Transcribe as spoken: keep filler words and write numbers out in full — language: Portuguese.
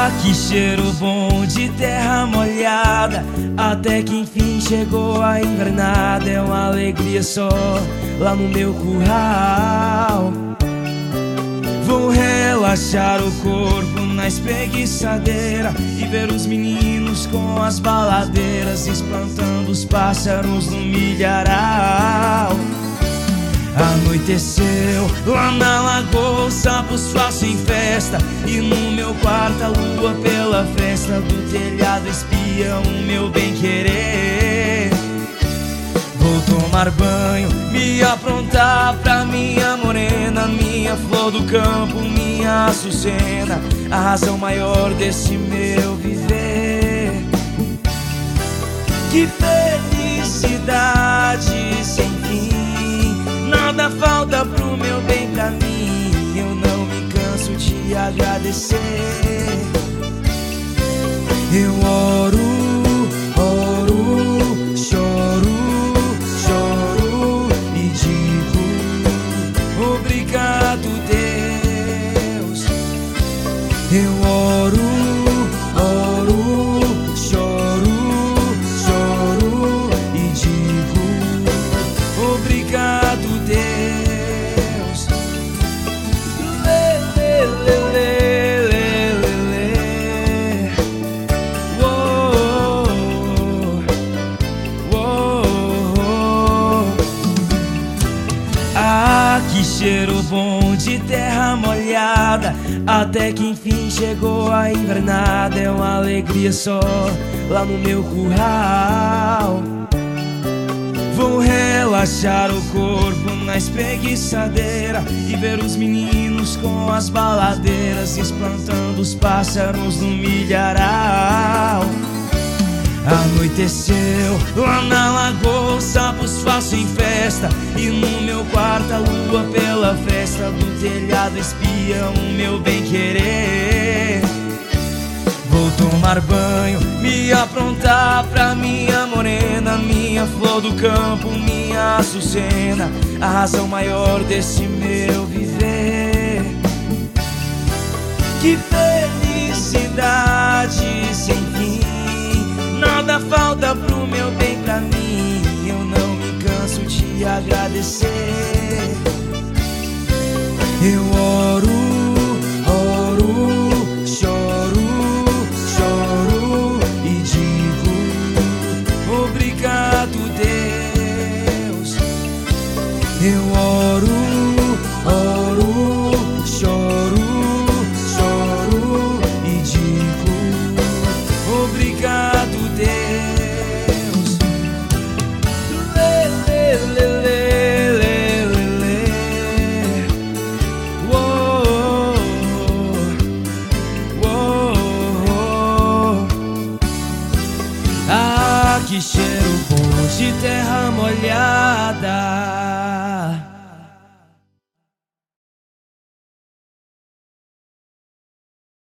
Ah, que cheiro bom de terra molhada. Até que enfim chegou a invernada. É uma alegria só lá no meu curral. Vou relaxar o corpo na espreguiçadeira e ver os meninos com as baladeiras espantando os pássaros no milharal. Anoiteceu lá na lagoa, os sapos fazem festa, e no meu quarto a lua pela festa do telhado espia o meu bem-querer. Vou tomar banho, me aprontar pra minha morena, minha flor do campo, minha açucena, a razão maior desse meu viver. Que felicidade sem fim, nada falta pro meu bem, pra mim. Eu não me canso de agradecer. Eu oro, oro, choro, choro e digo obrigado, Deus. Eu oro, oro, choro, choro e digo obrigado, Deus. Lê, lê, lê, lê, lê, lê, lê. Uou, uou. Ah, que cheiro bom de terra molhada. Até que enfim chegou a invernada. É uma alegria só lá no meu curral. Vou relaxar o corpo na espreguiçadeira e ver os meninos com as baladeiras espantando os pássaros no milharal. Anoiteceu lá na lagoa, os sapos fazem festa, e no meu quarto a lua pela festa do telhado espia o meu bem-querer. Vou tomar banho, me aprontar pra minha morena, minha flor do campo, minha açucena, a razão maior desse meu viver. Que felicidade sem fim, nada falta pro meu bem, pra mim. Eu não me canso de agradecer. Eu oro, oro, choro, choro e digo obrigado, Deus. Eu oro, oro, choro, choro e digo obrigado, Deus. Lê, lê, lê, lê, lê, lê, lê. Uou, uou. Ah, que cheiro bom de terra molhada.